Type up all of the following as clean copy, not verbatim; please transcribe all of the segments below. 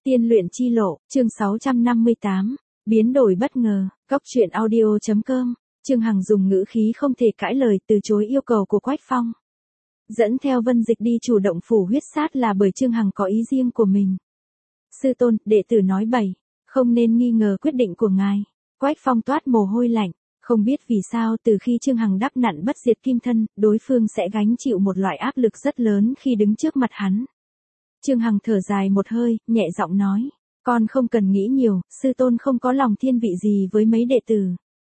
Tiên luyện chi lộ, chương 658, biến đổi bất ngờ, Cốc truyện audio.com, Trương Hằng dùng ngữ khí không thể cãi lời từ chối yêu cầu của Quách Phong. Dẫn theo Vân Dịch đi chủ động phủ huyết sát là bởi Trương Hằng có ý riêng của mình. Sư tôn, đệ tử nói bậy, không nên nghi ngờ quyết định của ngài. Quách Phong toát mồ hôi lạnh, không biết vì sao từ khi Trương Hằng đắp nặn bất diệt kim thân, đối phương sẽ gánh chịu một loại áp lực rất lớn khi đứng trước mặt hắn. Trương Hằng thở dài một hơi, nhẹ giọng nói, con không cần nghĩ nhiều, sư tôn không có lòng thiên vị gì với mấy đệ tử.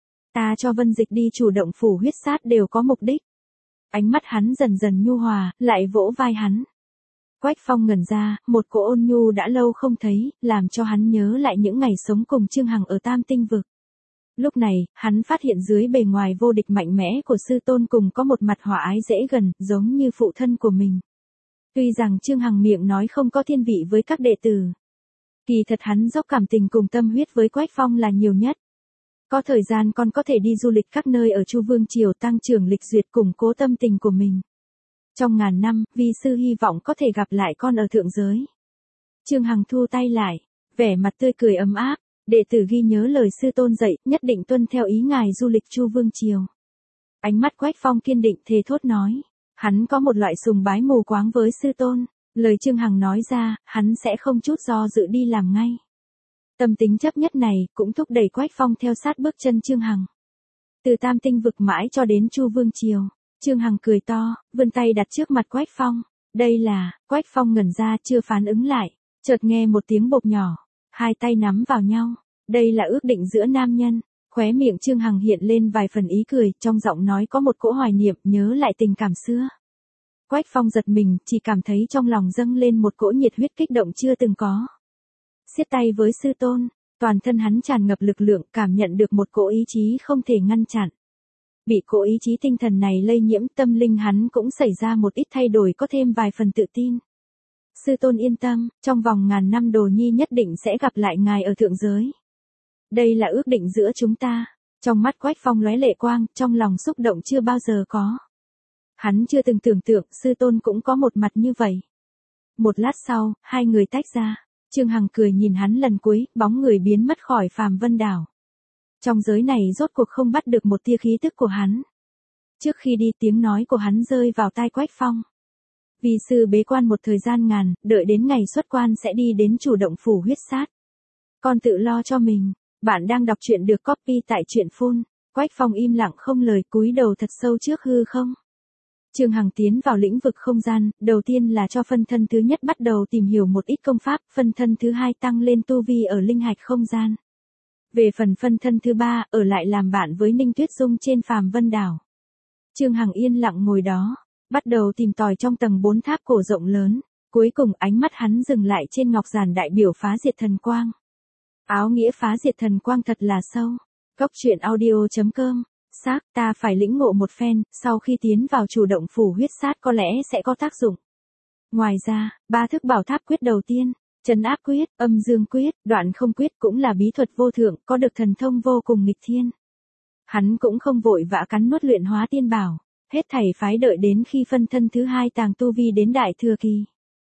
Ta cho Vân Dịch đi chủ động phủ huyết sát đều có mục đích. Ánh mắt hắn dần dần nhu hòa, lại vỗ vai hắn. Quách Phong ngẩn ra, một cỗ ôn nhu đã lâu không thấy, làm cho hắn nhớ lại những ngày sống cùng Trương Hằng ở Tam Tinh Vực. Lúc này, hắn phát hiện dưới bề ngoài vô địch mạnh mẽ của sư tôn cùng có một mặt hòa ái dễ gần, giống như phụ thân của mình. Tuy rằng Trương Hằng miệng nói không có thiên vị với các đệ tử, kỳ thật hắn dốc cảm tình cùng tâm huyết với Quách Phong là nhiều nhất. Có thời gian con có thể đi du lịch các nơi ở Chu Vương Triều tăng trưởng lịch duyệt củng cố tâm tình của mình. Trong ngàn năm, vi sư hy vọng có thể gặp lại con ở thượng giới. Trương Hằng thu tay lại, vẻ mặt tươi cười ấm áp, đệ tử ghi nhớ lời sư tôn dạy, nhất định tuân theo ý ngài du lịch Chu Vương Triều. Ánh mắt Quách Phong kiên định thề thốt nói, hắn có một loại sùng bái mù quáng với sư tôn, lời Trương Hằng nói ra, hắn sẽ không chút do dự đi làm ngay. Tâm tính chấp nhất này cũng thúc đẩy Quách Phong theo sát bước chân Trương Hằng. Từ Tam Tinh Vực mãi cho đến Chu Vương Triều, Trương Hằng cười to, vươn tay đặt trước mặt Quách Phong. Đây là, Quách Phong ngẩn ra chưa phản ứng lại, chợt nghe một tiếng bộp nhỏ, hai tay nắm vào nhau. Đây là ước định giữa nam nhân. Khóe miệng Trương Hằng hiện lên vài phần ý cười, trong giọng nói có một cỗ hoài niệm, nhớ lại tình cảm xưa. Quách Phong giật mình, chỉ cảm thấy trong lòng dâng lên một cỗ nhiệt huyết kích động chưa từng có. Siết tay với sư tôn, toàn thân hắn tràn ngập lực lượng, cảm nhận được một cỗ ý chí không thể ngăn chặn. Bị cỗ ý chí tinh thần này lây nhiễm, tâm linh hắn cũng xảy ra một ít thay đổi, có thêm vài phần tự tin. Sư tôn yên tâm, trong vòng ngàn năm Đồ Nhi nhất định sẽ gặp lại ngài ở thượng giới. Đây là ước định giữa chúng ta. Trong mắt Quách Phong lóe lệ quang, trong lòng xúc động chưa bao giờ có. Hắn chưa từng tưởng tượng sư tôn cũng có một mặt như vậy. Một lát sau, hai người tách ra. Trương Hằng cười nhìn hắn lần cuối, bóng người biến mất khỏi Phàm Vân Đảo. Trong giới này rốt cuộc không bắt được một tia khí tức của hắn. Trước khi đi, tiếng nói của hắn rơi vào tai Quách Phong. Vì sư bế quan một thời gian ngàn, đợi đến ngày xuất quan sẽ đi đến chủ động phủ huyết sát. Con tự lo cho mình. Bạn đang đọc truyện được copy tại truyện phun. Quách Phong im lặng không lời, cúi đầu thật sâu trước hư không. Trương Hằng tiến vào lĩnh vực không gian, đầu tiên là cho phân thân thứ nhất bắt đầu tìm hiểu một ít công pháp, phân thân thứ hai tăng lên tu vi ở linh hạch không gian. Về phần phân thân thứ ba, ở lại làm bạn với Ninh Tuyết Dung trên Phàm Vân Đảo. Trương Hằng yên lặng ngồi đó, bắt đầu tìm tòi trong tầng 4 tháp cổ rộng lớn, cuối cùng ánh mắt hắn dừng lại trên ngọc giản đại biểu phá diệt thần quang. Áo nghĩa phá diệt thần quang thật là sâu. Cốc truyện audio.com, xác, ta phải lĩnh ngộ một phen, sau khi tiến vào chủ động phủ huyết sát có lẽ sẽ có tác dụng. Ngoài ra, ba thức bảo tháp quyết đầu tiên, trấn áp quyết, âm dương quyết, đoạn không quyết cũng là bí thuật vô thượng, có được thần thông vô cùng nghịch thiên. Hắn cũng không vội vã cắn nuốt luyện hóa tiên bảo, hết thảy phái đợi đến khi phân thân thứ hai tàng tu vi đến đại thừa kỳ.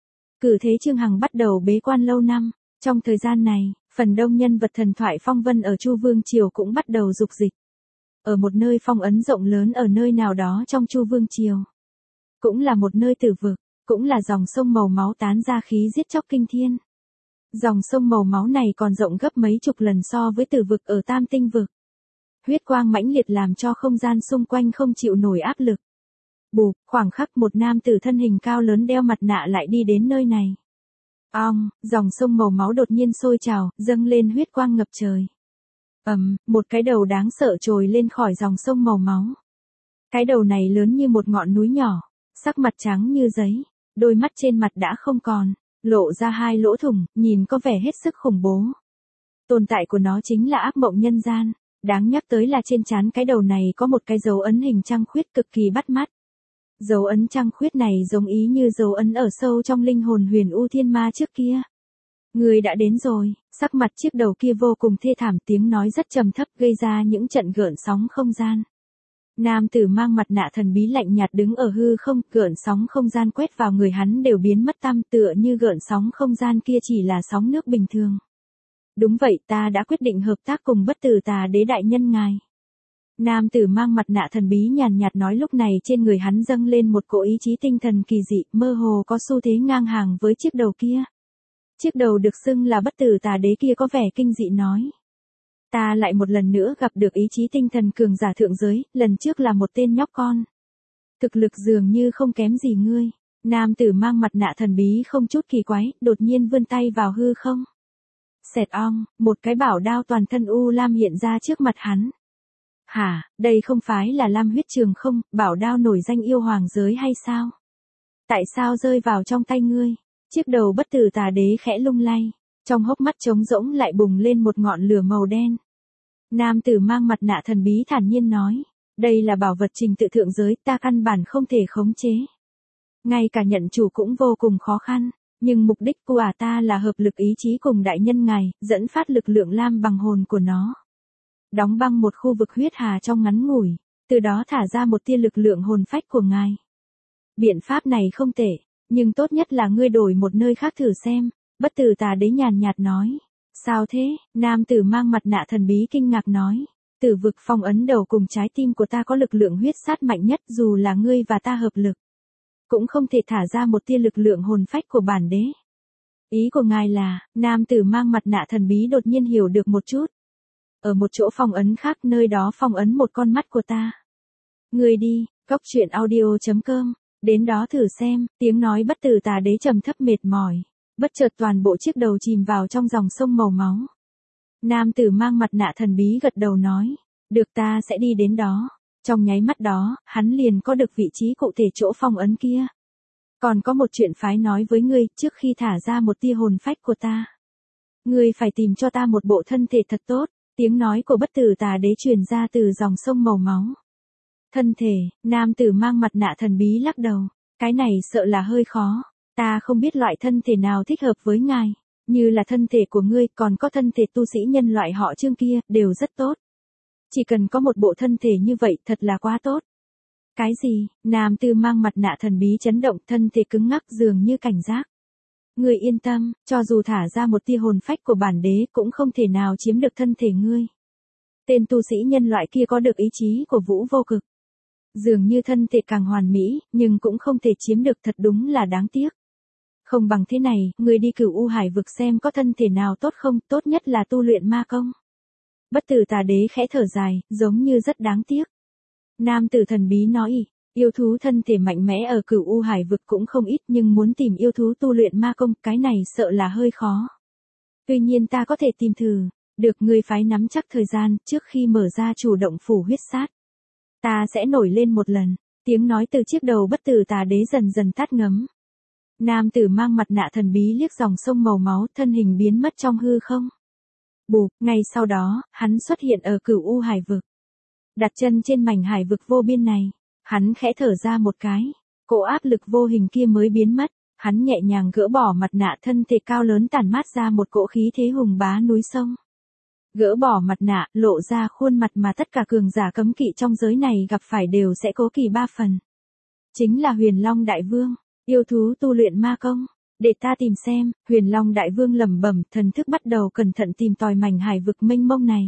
Cử thế Trương Hằng bắt đầu bế quan lâu năm, trong thời gian này, phần đông nhân vật thần thoại phong vân ở Chu Vương Triều cũng bắt đầu dục dịch. Ở một nơi phong ấn rộng lớn ở nơi nào đó trong Chu Vương Triều. Cũng là một nơi tử vực, cũng là dòng sông màu máu tán ra khí giết chóc kinh thiên. Dòng sông màu máu này còn rộng gấp mấy chục lần so với tử vực ở Tam Tinh Vực. Huyết quang mãnh liệt làm cho không gian xung quanh không chịu nổi áp lực. Bụp, khoảng khắc một nam tử thân hình cao lớn đeo mặt nạ lại đi đến nơi này. Dòng sông màu máu đột nhiên sôi trào, dâng lên huyết quang ngập trời. Một cái đầu đáng sợ trồi lên khỏi dòng sông màu máu. Cái đầu này lớn như một ngọn núi nhỏ, sắc mặt trắng như giấy, đôi mắt trên mặt đã không còn, lộ ra hai lỗ thủng, nhìn có vẻ hết sức khủng bố. Tồn tại của nó chính là ác mộng nhân gian, đáng nhắc tới là trên trán cái đầu này có một cái dấu ấn hình trăng khuyết cực kỳ bắt mắt. Dấu ấn trăng khuyết này giống ý như dấu ấn ở sâu trong linh hồn Huyền U Thiên Ma trước kia. Người đã đến rồi, sắc mặt chiếc đầu kia vô cùng thê thảm, tiếng nói rất trầm thấp gây ra những trận gợn sóng không gian. Nam tử mang mặt nạ thần bí lạnh nhạt đứng ở hư không, gợn sóng không gian quét vào người hắn đều biến mất tăm, tựa như gợn sóng không gian kia chỉ là sóng nước bình thường. Đúng vậy, ta đã quyết định hợp tác cùng Bất Tử Tà Đế đại nhân ngài. Nam tử mang mặt nạ thần bí nhàn nhạt nói, lúc này trên người hắn dâng lên một cỗ ý chí tinh thần kỳ dị, mơ hồ có xu thế ngang hàng với chiếc đầu kia. Chiếc đầu được xưng là Bất Tử Tà Đế kia có vẻ kinh dị nói. Ta lại một lần nữa gặp được ý chí tinh thần cường giả thượng giới, lần trước là một tên nhóc con. Thực lực dường như không kém gì ngươi. Nam tử mang mặt nạ thần bí không chút kỳ quái, đột nhiên vươn tay vào hư không. Xẹt ong, một cái bảo đao toàn thân u lam hiện ra trước mặt hắn. Hả, đây không phải là Lam huyết trường không, bảo đao nổi danh yêu hoàng giới hay sao? Tại sao rơi vào trong tay ngươi? Chiếc đầu Bất Tử Tà Đế khẽ lung lay, trong hốc mắt trống rỗng lại bùng lên một ngọn lửa màu đen. Nam tử mang mặt nạ thần bí thản nhiên nói, đây là bảo vật trình tự thượng giới, ta căn bản không thể khống chế. Ngay cả nhận chủ cũng vô cùng khó khăn, nhưng mục đích của ta là hợp lực ý chí cùng đại nhân ngài, dẫn phát lực lượng lam bằng hồn của nó. Đóng băng một khu vực huyết hà trong ngắn ngủi, từ đó thả ra một tia lực lượng hồn phách của ngài. Biện pháp này không tệ, nhưng tốt nhất là ngươi đổi một nơi khác thử xem, Bất Tử Tà Đế nhàn nhạt nói. Sao thế? Nam tử mang mặt nạ thần bí kinh ngạc nói. Tử vực phong ấn đầu cùng trái tim của ta có lực lượng huyết sát mạnh nhất, dù là ngươi và ta hợp lực, cũng không thể thả ra một tia lực lượng hồn phách của bản đế. Ý của ngài là, nam tử mang mặt nạ thần bí đột nhiên hiểu được một chút. Ở một chỗ phong ấn khác, nơi đó phong ấn một con mắt của ta. Ngươi đi, goctruyện.audio.com, đến đó thử xem, tiếng nói Bất Tử Tà Đế trầm thấp mệt mỏi. Bất chợt toàn bộ chiếc đầu chìm vào trong dòng sông màu máu. Nam tử mang mặt nạ thần bí gật đầu nói, được, ta sẽ đi đến đó. Trong nháy mắt đó, hắn liền có được vị trí cụ thể chỗ phong ấn kia. Còn có một chuyện phái nói với ngươi, trước khi thả ra một tia hồn phách của ta, ngươi phải tìm cho ta một bộ thân thể thật tốt. Tiếng nói của Bất Tử Tà Đế truyền ra từ dòng sông màu máu. Thân thể, nam tử mang mặt nạ thần bí lắc đầu, cái này sợ là hơi khó. Ta không biết loại thân thể nào thích hợp với ngài, như là thân thể của ngươi, còn có thân thể tu sĩ nhân loại họ Trương kia, đều rất tốt. Chỉ cần có một bộ thân thể như vậy, thật là quá tốt. Cái gì? Nam tử mang mặt nạ thần bí chấn động, thân thể cứng ngắc dường như cảnh giác. Ngươi yên tâm, cho dù thả ra một tia hồn phách của bản đế cũng không thể nào chiếm được thân thể ngươi. Tên tu sĩ nhân loại kia có được ý chí của Vũ Vô Cực. Dường như thân thể càng hoàn mỹ, nhưng cũng không thể chiếm được, thật đúng là đáng tiếc. Không bằng thế này, ngươi đi Cửu U Hải vực xem có thân thể nào tốt không, tốt nhất là tu luyện ma công. Bất Tử Tà Đế khẽ thở dài, giống như rất đáng tiếc. Nam tử thần bí nói, yêu thú thân thể mạnh mẽ ở Cửu U Hải vực cũng không ít, nhưng muốn tìm yêu thú tu luyện ma công, cái này sợ là hơi khó. Tuy nhiên ta có thể tìm thử, được, ngươi phái nắm chắc thời gian, trước khi mở ra chủ động phủ huyết sát. Ta sẽ nổi lên một lần, tiếng nói từ chiếc đầu Bất Tử Tà Đế dần dần tắt ngấm. Nam tử mang mặt nạ thần bí liếc dòng sông màu máu, thân hình biến mất trong hư không. Bụp, ngay sau đó, hắn xuất hiện ở Cửu U Hải vực. Đặt chân trên mảnh hải vực vô biên này, hắn khẽ thở ra một cái, cỗ áp lực vô hình kia mới biến mất, hắn nhẹ nhàng gỡ bỏ mặt nạ, thân thể cao lớn tản mát ra một cỗ khí thế hùng bá núi sông. Gỡ bỏ mặt nạ, lộ ra khuôn mặt mà tất cả cường giả cấm kỵ trong giới này gặp phải đều sẽ cố kỵ 3 phần. Chính là Huyền Long Đại Vương, yêu thú tu luyện ma công. Để ta tìm xem, Huyền Long Đại Vương lẩm bẩm, thần thức bắt đầu cẩn thận tìm tòi mảnh hải vực mênh mông này.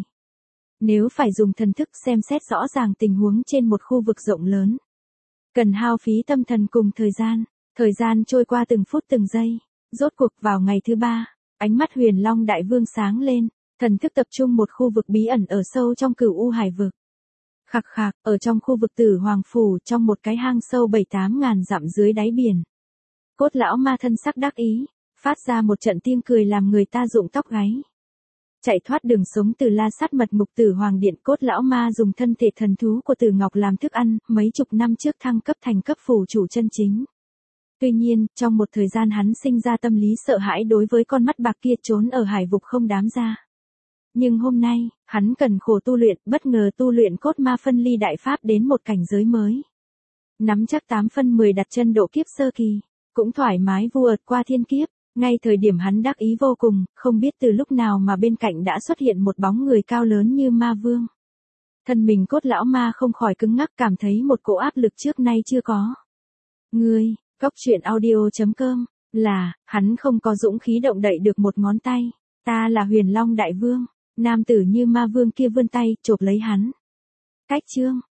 Nếu phải dùng thần thức xem xét rõ ràng tình huống trên một khu vực rộng lớn, cần hao phí tâm thần cùng thời gian trôi qua từng phút từng giây. Rốt cuộc vào ngày thứ 3, ánh mắt Huyền Long Đại Vương sáng lên, thần thức tập trung một khu vực bí ẩn ở sâu trong Cửu U Hải vực. Khạc khạc, ở trong khu vực Tử Hoàng Phủ, trong một cái hang sâu 7-8 ngàn dặm dưới đáy biển. Cốt lão ma thân sắc đắc ý, phát ra một trận tiếng cười làm người ta rụng tóc gáy. Chạy thoát đường sống từ La Sát mật ngục Tử Hoàng Điện, cốt lão ma dùng thân thể thần thú của Tử Ngọc làm thức ăn, mấy chục năm trước thăng cấp thành cấp phủ chủ chân chính. Tuy nhiên, trong một thời gian hắn sinh ra tâm lý sợ hãi đối với con mắt bạc kia trốn ở hải vực không đám ra. Nhưng hôm nay, hắn cần khổ tu luyện, bất ngờ tu luyện cốt ma phân ly đại pháp đến một cảnh giới mới. Nắm chắc 8 phân 10 đặt chân độ kiếp sơ kỳ, cũng thoải mái vượt qua thiên kiếp. Ngay thời điểm hắn đắc ý vô cùng, không biết từ lúc nào mà bên cạnh đã xuất hiện một bóng người cao lớn như ma vương. Thân mình cốt lão ma không khỏi cứng ngắc, cảm thấy một cỗ áp lực trước nay chưa có. Ngươi, Cóc truyện audio.com, là, hắn không có dũng khí động đậy được một ngón tay. Ta là Huyền Long Đại Vương. Nam tử như ma vương kia vươn tay, chộp lấy hắn. Cách chương,